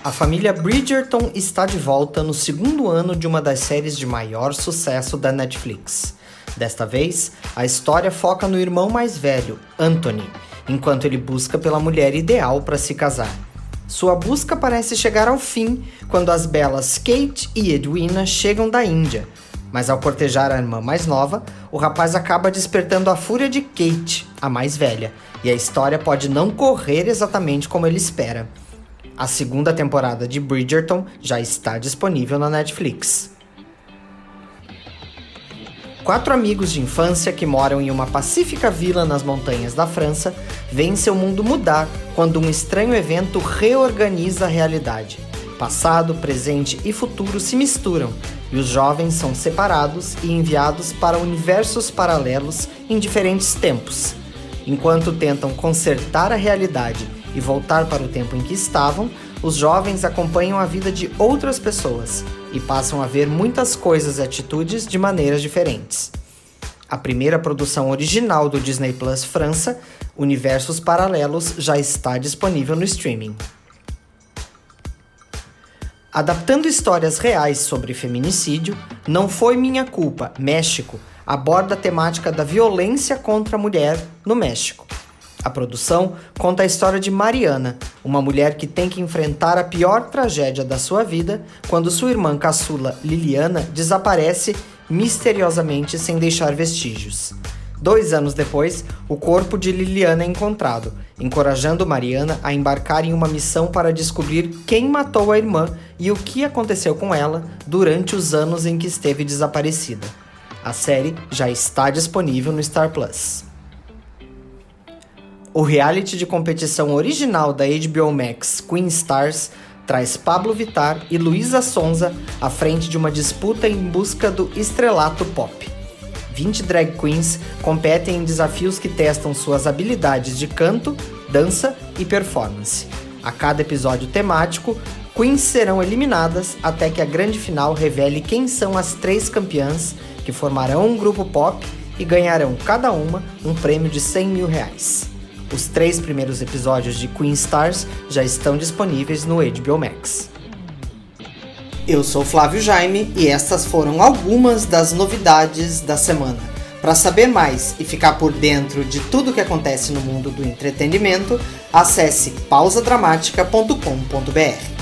A família Bridgerton está de volta no segundo ano de uma das séries de maior sucesso da Netflix. Desta vez, a história foca no irmão mais velho, Anthony, enquanto ele busca pela mulher ideal para se casar. Sua busca parece chegar ao fim quando as belas Kate e Edwina chegam da Índia, mas ao cortejar a irmã mais nova, o rapaz acaba despertando a fúria de Kate, a mais velha, e a história pode não correr exatamente como ele espera. A segunda temporada de Bridgerton já está disponível na Netflix. 4 amigos de infância que moram em uma pacífica vila nas montanhas da França veem seu mundo mudar quando um estranho evento reorganiza a realidade. Passado, presente e futuro se misturam e os jovens são separados e enviados para universos paralelos em diferentes tempos. Enquanto tentam consertar a realidade e voltar para o tempo em que estavam, os jovens acompanham a vida de outras pessoas e passam a ver muitas coisas e atitudes de maneiras diferentes. A primeira produção original do Disney Plus França, Universos Paralelos, já está disponível no streaming. Adaptando histórias reais sobre feminicídio, Não Foi Minha Culpa, México, aborda a temática da violência contra a mulher no México. A produção conta a história de Mariana, uma mulher que tem que enfrentar a pior tragédia da sua vida quando sua irmã caçula Liliana desaparece misteriosamente sem deixar vestígios. 2 anos depois, o corpo de Liliana é encontrado, encorajando Mariana a embarcar em uma missão para descobrir quem matou a irmã e o que aconteceu com ela durante os anos em que esteve desaparecida. A série já está disponível no Star Plus. O reality de competição original da HBO Max, Queen Stars, traz Pablo Vittar e Luísa Sonza à frente de uma disputa em busca do estrelato pop. 20 drag queens competem em desafios que testam suas habilidades de canto, dança e performance. A cada episódio temático, queens serão eliminadas até que a grande final revele quem são as 3 campeãs que formarão um grupo pop e ganharão cada uma um prêmio de R$100 mil. Os 3 primeiros episódios de Queen Stars já estão disponíveis no HBO Max. Eu sou Flávio Jaime e estas foram algumas das novidades da semana. Para saber mais e ficar por dentro de tudo que acontece no mundo do entretenimento, acesse pausadramática.com.br.